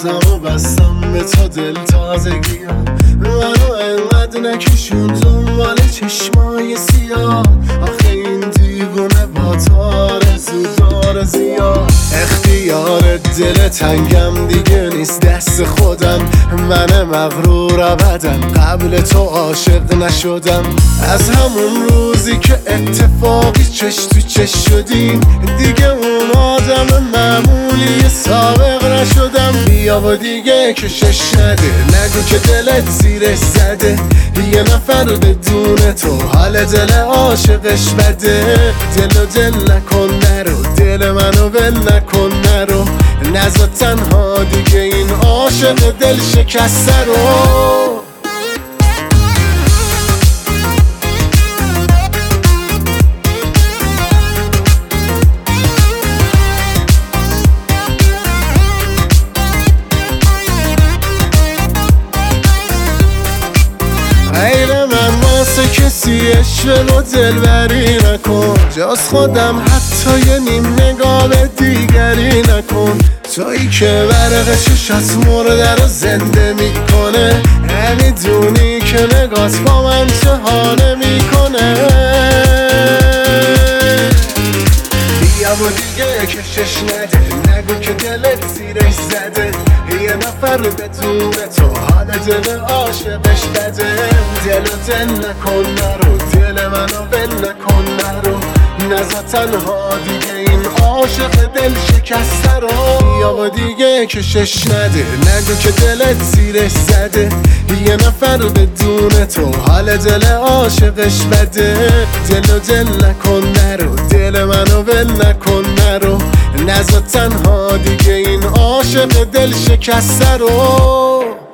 بازم و بستم به تو دل تازگیم منو انقدر نکشون دنبال چشمای سیاه آخه این دیوونه با آرزو داره زیاد اختیار دل تنگم دیگه نیست دست خودم من مغرور ابدم قبل تو عاشق نشدم از همون روزی که اتفاقی چش تو چش شدیم دیگه اون آدم معمولی سابق نشدم بیا و دیگه کشش نده نگو که دلت زیرش زده یه نفر بدون تو حال دل عاشقش بده دل و دل نکن نرو دل منو ول نکن نرو نزا تنها دیگه این عاشق دل شکسته رو غیر من واسه کسی عشق و دلبری نکن جز خودم حتی یه نیم نگاه به دیگری نکن تویی که برق چشات مرده رو زنده میکنه نمیدونی که نگاهت با من چه حاله میکنه بیا و دیگه کشش نده نگو که دلت زیرش زده یه نفر بدون تو حال دل عاشقش بده دل و دل نکن نرو دل منو ول نکن نرو نزا تنها دیگه این عاشق دل شکسته رو بیا و دیگه کشش نده نگو که دلت زیرش زده یه نفر بدون تو حال دل عاشقش بده دل و دل نکن نرو دل منو ول نکن نرو نزا تنها دیگه این عاشق دل شکسته رو